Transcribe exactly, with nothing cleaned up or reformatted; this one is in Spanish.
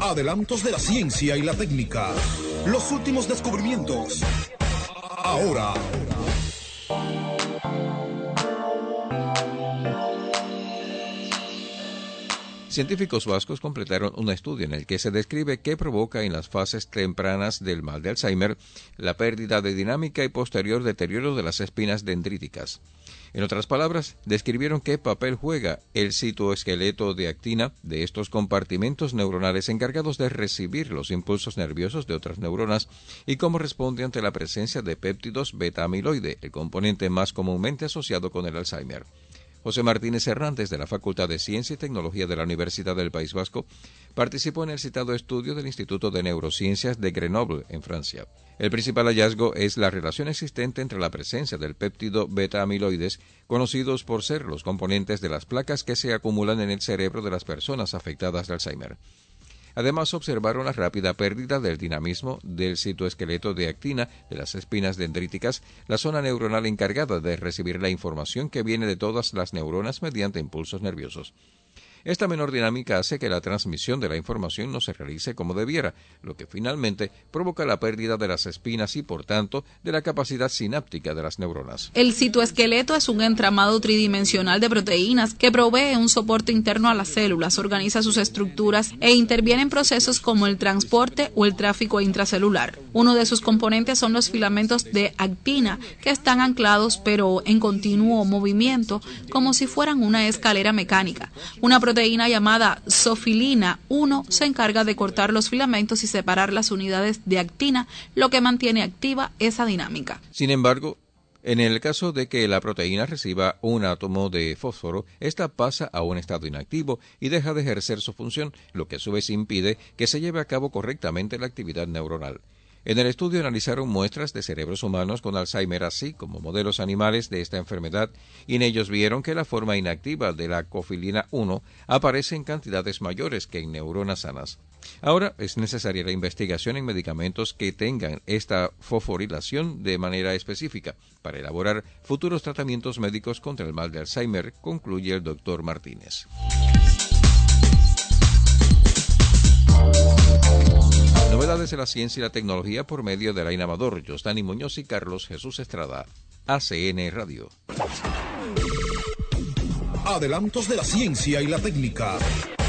Adelantos de la ciencia y la técnica. Los últimos descubrimientos. Ahora. Científicos vascos completaron un estudio en el que se describe qué provoca en las fases tempranas del mal de Alzheimer la pérdida de dinámica y posterior deterioro de las espinas dendríticas. En otras palabras, describieron qué papel juega el citoesqueleto de actina de estos compartimentos neuronales encargados de recibir los impulsos nerviosos de otras neuronas y cómo responde ante la presencia de péptidos beta-amiloide, el componente más comúnmente asociado con el Alzheimer. José Martínez Hernández, de la Facultad de Ciencia y Tecnología de la Universidad del País Vasco, participó en el citado estudio del Instituto de Neurociencias de Grenoble, en Francia. El principal hallazgo es la relación existente entre la presencia del péptido beta-amiloides, conocidos por ser los componentes de las placas que se acumulan en el cerebro de las personas afectadas de Alzheimer. Además, observaron la rápida pérdida del dinamismo del citoesqueleto de actina de las espinas dendríticas, la zona neuronal encargada de recibir la información que viene de todas las neuronas mediante impulsos nerviosos. Esta menor dinámica hace que la transmisión de la información no se realice como debiera, lo que finalmente provoca la pérdida de las espinas y, por tanto, de la capacidad sináptica de las neuronas. El citoesqueleto es un entramado tridimensional de proteínas que provee un soporte interno a las células, organiza sus estructuras e interviene en procesos como el transporte o el tráfico intracelular. Uno de sus componentes son los filamentos de actina, que están anclados pero en continuo movimiento, como si fueran una escalera mecánica. Una proteína llamada sofilina uno se encarga de cortar los filamentos y separar las unidades de actina, lo que mantiene activa esa dinámica. Sin embargo, en el caso de que la proteína reciba un átomo de fósforo, esta pasa a un estado inactivo y deja de ejercer su función, lo que a su vez impide que se lleve a cabo correctamente la actividad neuronal. En el estudio analizaron muestras de cerebros humanos con Alzheimer, así como modelos animales de esta enfermedad, y en ellos vieron que la forma inactiva de la cofilina uno aparece en cantidades mayores que en neuronas sanas. Ahora es necesaria la investigación en medicamentos que tengan esta fosforilación de manera específica para elaborar futuros tratamientos médicos contra el mal de Alzheimer, concluye el doctor Martínez. Novedades de la ciencia y la tecnología por medio de Alain Amador, Josdani Muñoz y Carlos Jesús Estrada. A C N Radio. Adelantos de la ciencia y la técnica.